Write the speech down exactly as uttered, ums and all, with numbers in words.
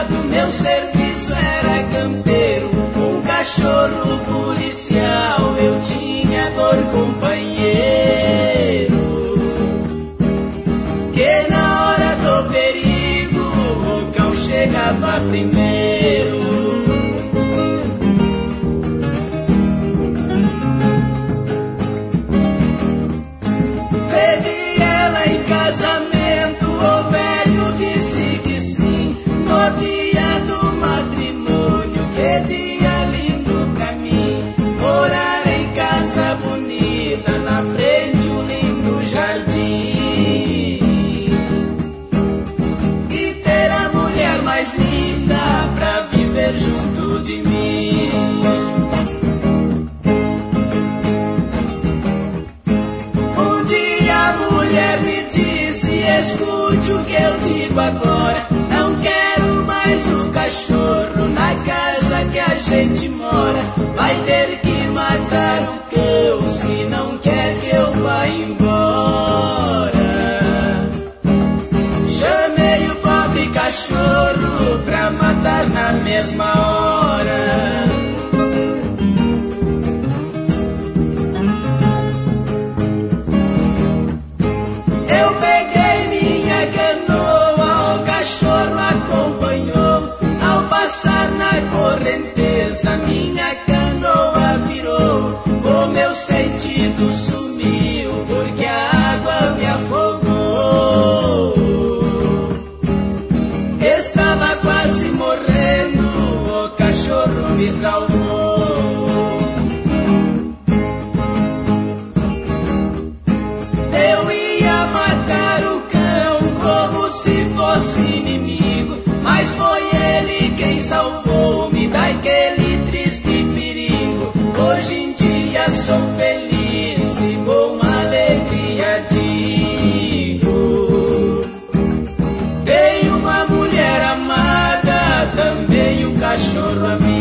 soldado, meu serviço era campeiro. Um cachorro policial eu tinha por companheiro, que na hora do perigo o cão chegava primeiro. Pedi ela em casamento, o velho disse que sim. No dia do matrimônio, que dia lindo pra mim. Morar em casa bonita, na frente um lindo jardim, e ter a mulher mais linda pra viver junto de mim. Um dia a mulher me disse: escute o que eu digo agora, não quero mais um cachorro na casa que a gente mora. Vai ter que matar o cão se não quer que eu vá embora. Chamei o pobre cachorro pra matar na mesma hora. Eu peguei minha canoa, o cachorro acompanhou. Ao passar na correnteza, minha canoa virou. O meu sentido sumiu, porque a água me afogou. Estava quase morrendo, o cachorro me salvou. Eu ia matar o cão como se fosse inimigo, mas foi ele quem salvou-me daquele triste perigo. Hoje em dia sou feliz e com alegria digo: tenho uma mulher amada, também um cachorro amigo.